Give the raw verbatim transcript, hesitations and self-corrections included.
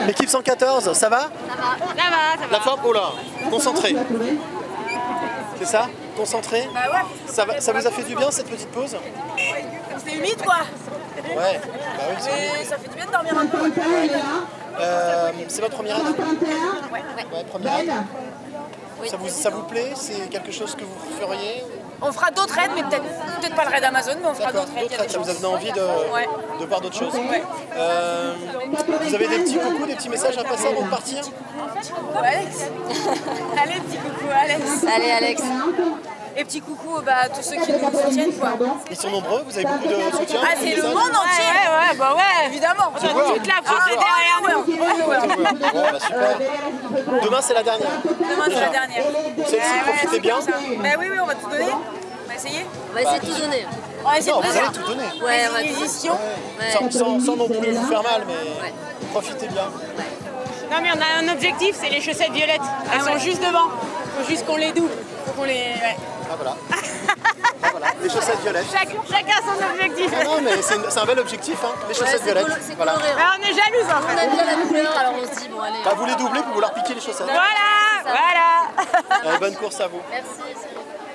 Équipe cent quatorze, ça va? Ça va. Ça va, ça va. La forme, oh là, concentré. C'est ça? Concentré? Bah ouais. Ça, va, ça vous a fait du bien cette petite pause? C'est humide quoi. Ouais, bah oui, c'est Mais humide. ça fait du bien de dormir un peu. Euh, c'est votre première aide? Ouais. Ouais, première aide. Ça vous, ça vous plaît? C'est quelque chose que vous feriez? On fera d'autres aides, mais peut-être peut-être pas le raid Amazon, mais on fera D'accord, d'autres aides. d'autres aides, ça vous a donné envie de, Ouais. de voir d'autres choses. Ouais. Euh, vous avez des petits coucous, des petits messages à passer avant de partir? Coucou Alex. Allez, petit coucou Alex. Allez, Alex. Et petit coucou bah, à tous ceux qui nous soutiennent quoi. Ils sont nombreux, vous avez beaucoup de soutien? Ah, c'est le monde entier. Ouais, ouais, bah ouais, évidemment. Tu vois. Toute la France est derrière nous. Bon, bah, super. Demain c'est la dernière. Demain c'est la dernière. Celle-ci, Ouais, profitez c'est bien. comme ça. Bah oui, oui, on va tout donner. On va essayer. On va essayer de tout donner. On va essayer Non, de vous plaisir. allez tout donner. Ouais, on va tout Résistion. Ouais. Sans, sans- sans non plus vous faire mal, mais Ouais. profitez bien. Non mais on a un objectif, c'est les chaussettes violettes. Elles Ah sont ouais. juste devant. Faut juste qu'on les double. Faut qu'on les. Ouais. Ah voilà. Ah, voilà. Les chaussettes violettes. Chaque- chacun son objectif. Ah non, mais c'est une- c'est un bel objectif, hein. Les Ouais, chaussettes c'est violettes. colo- c'est Voilà. coloré. Bah, on est jalouse en On fait. aime bien la couleur, alors on se dit, bon, allez. Bah, vous les doublez pour vous leur piquer les chaussettes. Voilà, voilà. Allez, bonne course à vous. Merci.